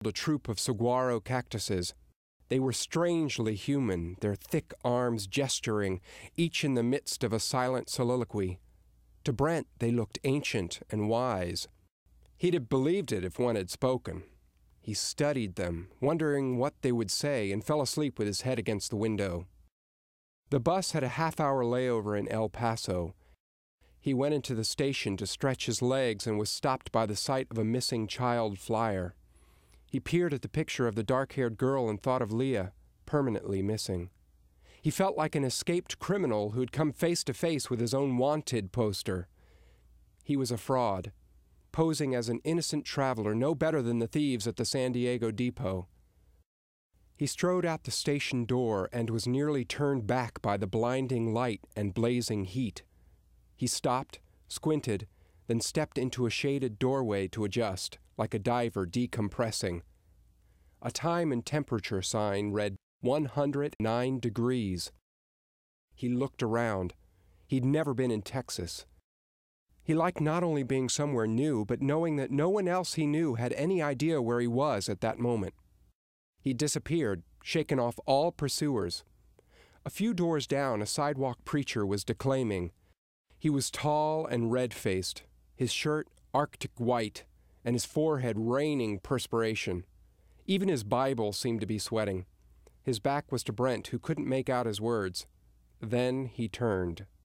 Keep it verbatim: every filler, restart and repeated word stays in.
a troop of saguaro cactuses. They were strangely human, their thick arms gesturing, each in the midst of a silent soliloquy. To Brent, they looked ancient and wise. He'd have believed it if one had spoken. He studied them, wondering what they would say, and fell asleep with his head against the window. The bus had a half-hour layover in El Paso. He went into the station to stretch his legs and was stopped by the sight of a missing child flyer. He peered at the picture of the dark-haired girl and thought of Leah, permanently missing. He felt like an escaped criminal who'd come face to face with his own wanted poster. He was a fraud, posing as an innocent traveler no better than the thieves at the San Diego depot. He strode out the station door and was nearly turned back by the blinding light and blazing heat. He stopped, squinted, then stepped into a shaded doorway to adjust, like a diver decompressing. A time and temperature sign read one hundred nine degrees. He looked around. He'd never been in Texas. He liked not only being somewhere new, but knowing that no one else he knew had any idea where he was at that moment. He disappeared, shaken off all pursuers. A few doors down, a sidewalk preacher was declaiming. He was tall and red-faced, his shirt Arctic white, and his forehead raining perspiration. Even his Bible seemed to be sweating. His back was to Brent, who couldn't make out his words. Then he turned.